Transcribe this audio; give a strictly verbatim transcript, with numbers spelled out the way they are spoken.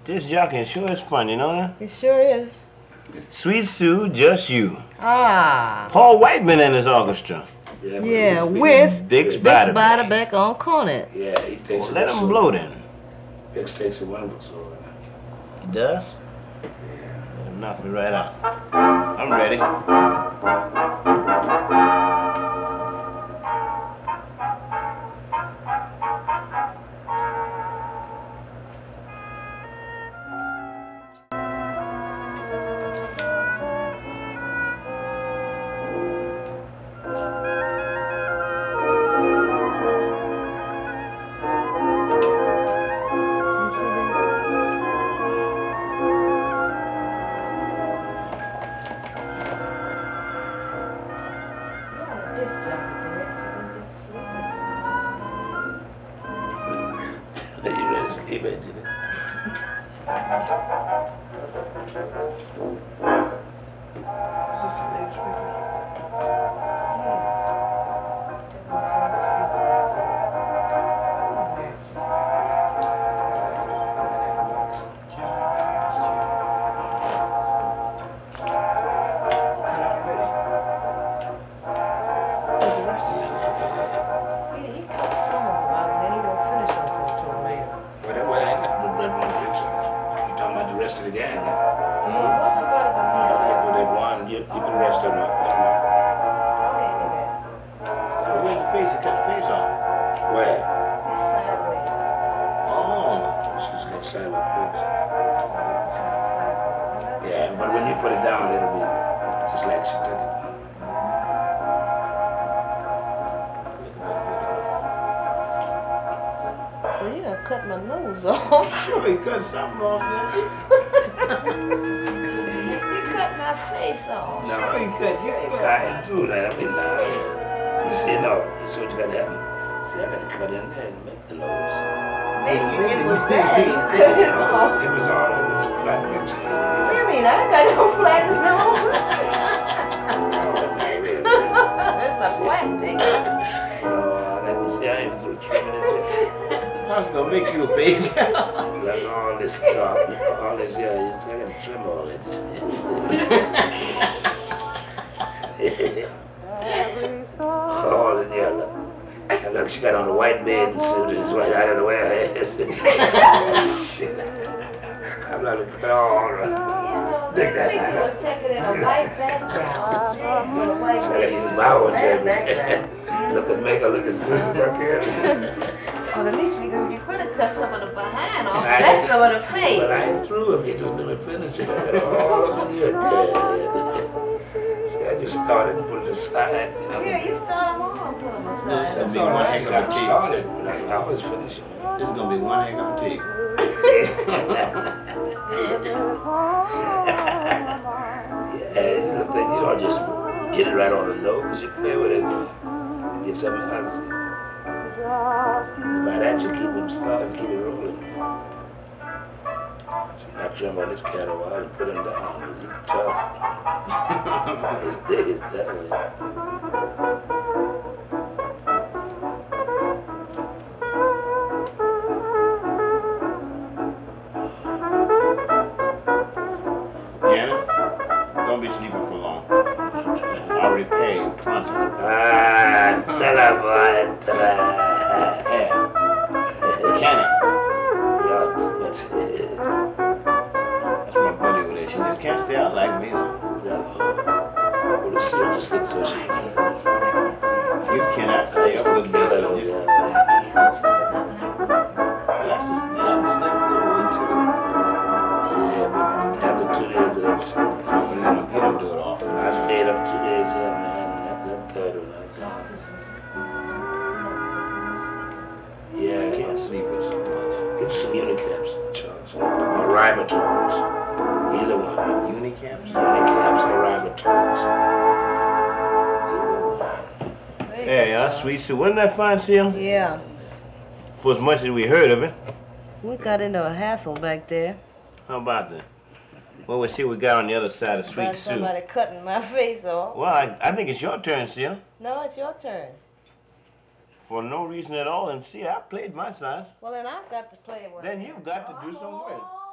This jockey sure is fun, you know that? It sure is. Sweet Sue, Just You. Ah. Paul Whiteman and his orchestra. Yeah, yeah with Bix Bix Beiderbecke on cornet. Yeah, he takes well, let him blow then. Bix takes a wonderful solo. He does? Yeah. Let him knock me right out. I'm ready. You ready to sleep, ain't you? The gang, yeah. Mm-hmm. Well, they won. You, you can rest of them up. Now, where's the face? You cut the face off. Where? Oh. She's got sideways face. Yeah, but when you put it down, it'll be just like she took it. Well, you done cut my nose off. Sure, he cut something off there. You cut my face off. No, sure, he cut you. I ain't through that. I mean, now, you see, no, this is what you gotta have. See, I gotta cut in there and make the nose. Maybe it was that. You cut it off. It was all in this flat mix. What do you mean? I ain't got no flat nose. It's a flat thing. No, I got to see, I ain't through trimming it. I was gonna make you a baby. Like all this stuff, all this, yeah, you just gotta trim all it. All in yellow. And look, she got on a white bed and suit and white out of the way her ass. I'm not looking at all right. Dig that out. So I use my own judgment. Look at make her look as good as I can. Well, at least you, you could have cut some of the behind off. That's some of the face. But I ain't through if you just let me finish it. I got all up in your head. See, I just started and put it aside. You know? Yeah, you start them all and put them aside. This is gonna be one heck of a tape. Started, but I, I was finishing. This is gonna be one heck of a tape. Yeah, the thing, you don't just get it right on the nose. You play with it and get something else. By that, you keep them started, keep it rolling. See, I trim on this cat a while and put him down. He's tough. His dick is that way. Don't be sleeping for long. I already paid plenty. Ah, tell her boy, tell her. Can it? Yeah, too much. That's my buddy over there. She just can't stay out like me though. Yeah. Well, she'll just get so she can. You cannot stay up with me. So just, that's just, that's just never going to. Yeah, but after two days of that, He don't do it often. I stayed up two days, yeah, man. That's that third one. Yeah, I can't sleep with so much. get some unicaps, Charles. Or ribitors. Either one. Unicaps? Unicaps or ribitors. There you are, Sweet Sue. Wasn't that fine, Seal? Yeah. For as much as we heard of it. We got into a hassle back there. How about that? Well, we'll see what we got on the other side of Sweet About Sue. somebody cutting my face off. Well, I, I think it's your turn, Seal. No, it's your turn. For no reason at all, and see, I played my side. Well, then I've got to play it. Then you've got to do some work.